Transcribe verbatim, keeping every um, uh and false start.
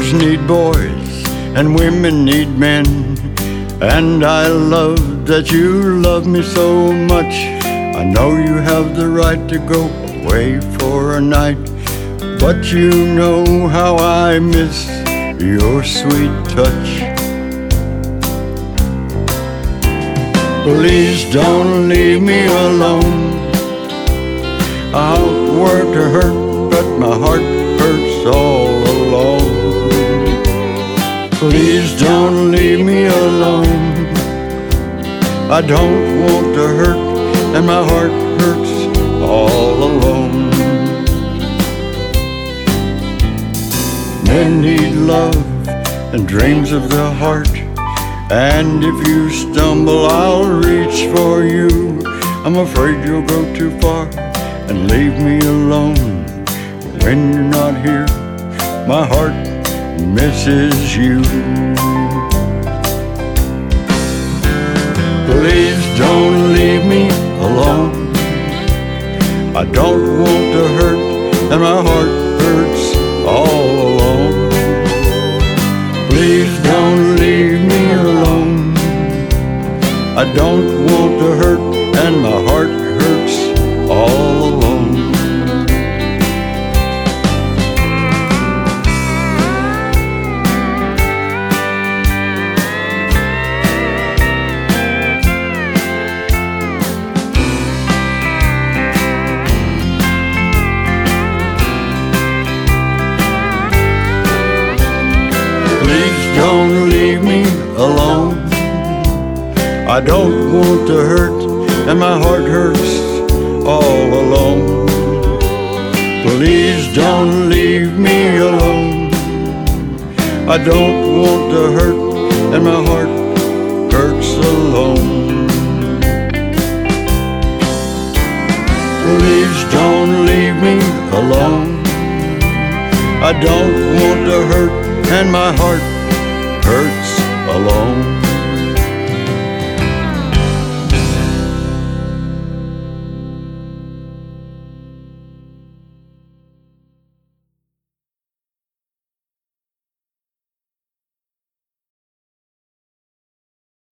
Boys need boys and women need men, and I love that you love me so much. I know you have the right to go away for a night, but you know how I miss your sweet touch. Please don't leave me alone. I'll work to hurt, but my heart hurts all alone. Please don't leave me alone. I don't want to hurt, and my heart hurts all alone. Men need love and dreams of the heart, and if you stumble, I'll reach for you. I'm afraid you'll go too far and leave me alone. When you're not here, my heart misses you. Please don't leave me alone. I don't want to hurt, and my heart hurts all alone. Please don't leave me alone. I don't want to hurt, and my heart hurts all alone. Please don't leave me alone. I don't want to hurt, and my heart hurts all alone. Please don't leave me alone. I don't want to hurt, and my heart hurts alone. Please don't leave me alone. I don't want to hurt, and my heart hurts alone.